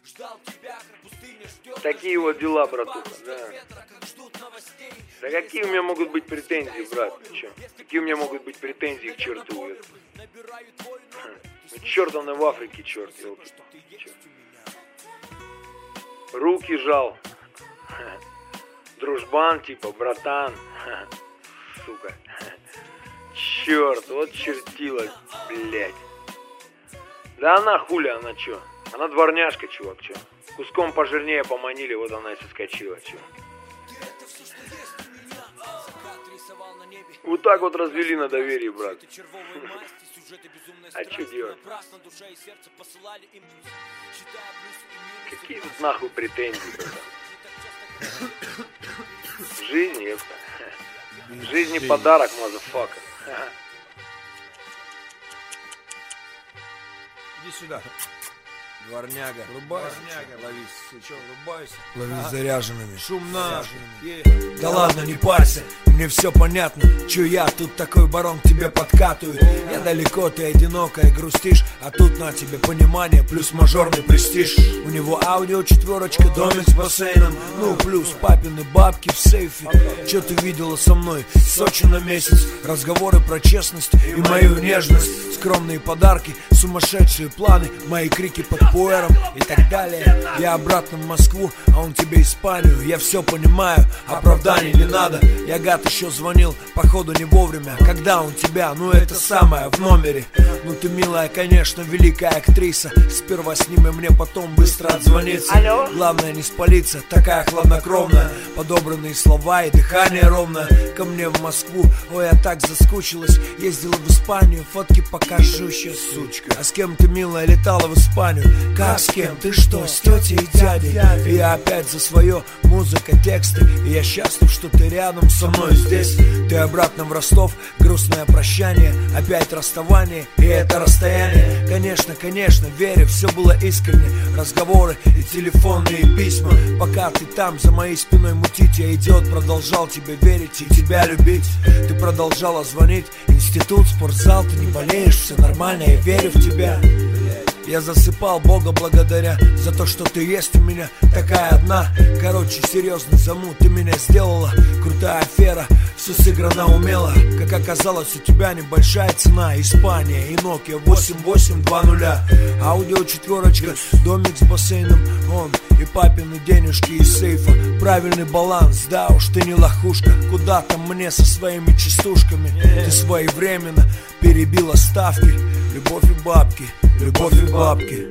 Такие вот дела, братуха, да. Да какие у меня могут быть претензии, брат? Че? Какие у меня могут быть претензии к черту? Ну, черт он и в Африке, черт, елки. Руки жал. Дружбан, типа, братан. Сука. Черт, вот чертила, блядь. Да она хуля, она чё? Она дворняжка, чувак, чё? Куском пожирнее поманили, вот она и соскочила, чё? Вот так вот развели на доверии, брат. А чё делать? Какие тут нахуй претензии, брат? Жизнь, ёпта. Жизни подарок, мазафака. Иди сюда. Дворняга. Врубайся. Ловись. Ты чё, врубайся? Ловись заряженными. Шумно. Да ладно, не парься. Мне все понятно. Чё я тут такой барон к тебе подкатываю. Я далеко, ты одинокая, грустишь. А тут на тебе понимание, плюс мажорный престиж. У него аудио 4, домик с бассейном. Ну плюс папины бабки в сейфе. Чё ты видела со мной? Сочи на месяц. Разговоры про честность и мою нежность. Скромные подарки, сумасшедшие планы. Мои крики под пуэром и так далее. Я обратно в Москву, а он тебе Испанию. Я все понимаю, оправданий не надо. Я гад еще звонил, походу не вовремя. Когда он тебя, ну это самое, в номере. Ну ты милая, конечно, великая актриса. Сперва сними мне, потом быстро отзвониться. Алло? Главное не спалиться, такая хладнокровная. Подобранные слова и дыхание ровное. Ко мне в Москву, ой, я так заскучилась. Ездила в Испанию, фотки покажу сейчас, сучка. А с кем ты, милая, летала в Испанию? Как с кем? Ты что, с тетей и дядей? И я опять за свое, музыка, тексты. И я счастлив, что ты рядом со мной здесь. Ты обратно в Ростов, грустное прощание. Опять расставание, и это расстояние. Конечно, конечно, верю, все было искренне. Разговоры и телефонные письма. Пока ты там за моей спиной мутить, я, идиот, продолжал тебе верить и тебя любить. Ты продолжала звонить, институт, спортзал. Ты не болеешь, все нормально, я верю в тебя. Я засыпал Бога благодаря за то, что ты есть у меня такая одна. Короче, серьезный замут ты меня сделала. Крутая афера, все сыграно умело. Как оказалось, у тебя небольшая цена. Испания и Nokia 8820. Аудио 4, домик с бассейном. Он и папины денежки из сейфа. Правильный баланс, да уж ты не лохушка. Куда там мне со своими частушками? Ты своевременно перебила ставки. Любовь и бабки, любовь и бабки.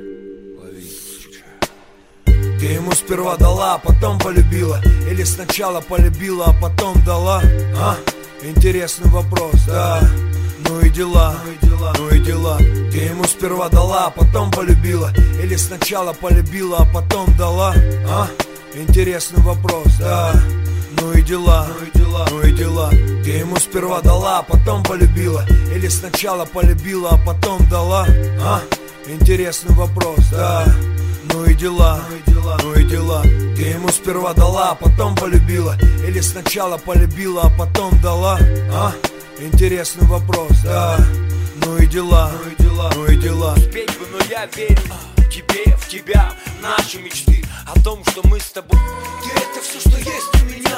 Ты ему сперва дала, а потом полюбила. Или сначала полюбила, а потом дала? А? Интересный вопрос, да. Ну и дела, ну и дела. Ты ему сперва дала, а потом полюбила. Или сначала полюбила, а потом дала? А? Интересный вопрос, да. Ну и дела, ну и дела. Ты ему сперва дала, а потом полюбила. Или сначала полюбила, а потом дала? А? Интересный вопрос, да. Ну и дела, ну и дела. Ты ему сперва дала, а потом полюбила. Или сначала полюбила, а потом дала? А? Интересный вопрос, да. Ну и дела, ну и дела. Спеть бы, но я верю тебе, в тебя, в наши мечты. О том, что мы с тобой. Ты это все, что есть у меня.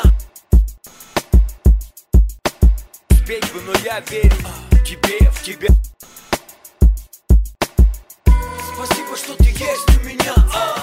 Спеть бы, но я верю тебе, в тебя. Спасибо, что ты есть у меня.